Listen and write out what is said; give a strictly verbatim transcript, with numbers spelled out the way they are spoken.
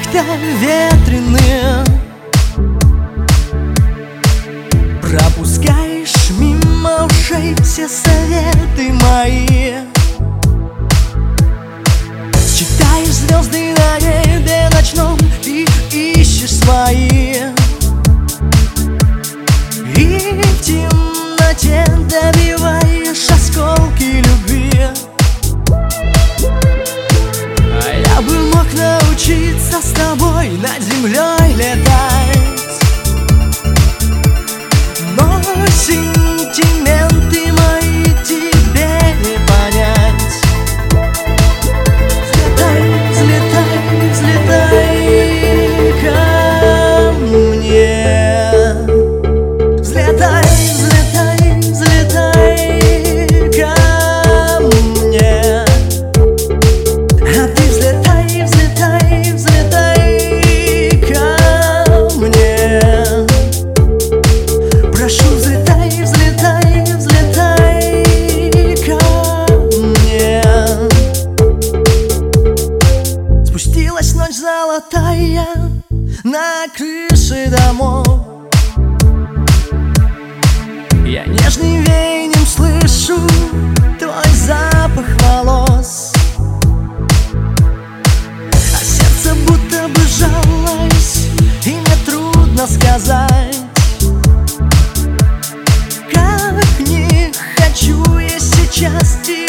как-то ветреные. Пропускаешь мимо ушей все советы мои. Читаешь звезды на небе ночном, ты ищешь свои. И в темноте добиваешь осколки любви. А я бы мог научиться с тобой над землей летать, но сентименты мои тебе не понять. Взлетай, взлетай, взлетай ко мне. Взлетай, взлетай, взлетай ко мне. А ты взлетай, взлетай, взлетай ко мне. Прошу, взлетай, взлетай, взлетай ко мне. Спустилась ночь золотая на крыши домов. Я нежным веянием слышу твой запах волос, а сердце будто бы сжалось, и мне трудно сказать, как не хочу я сейчас тебя.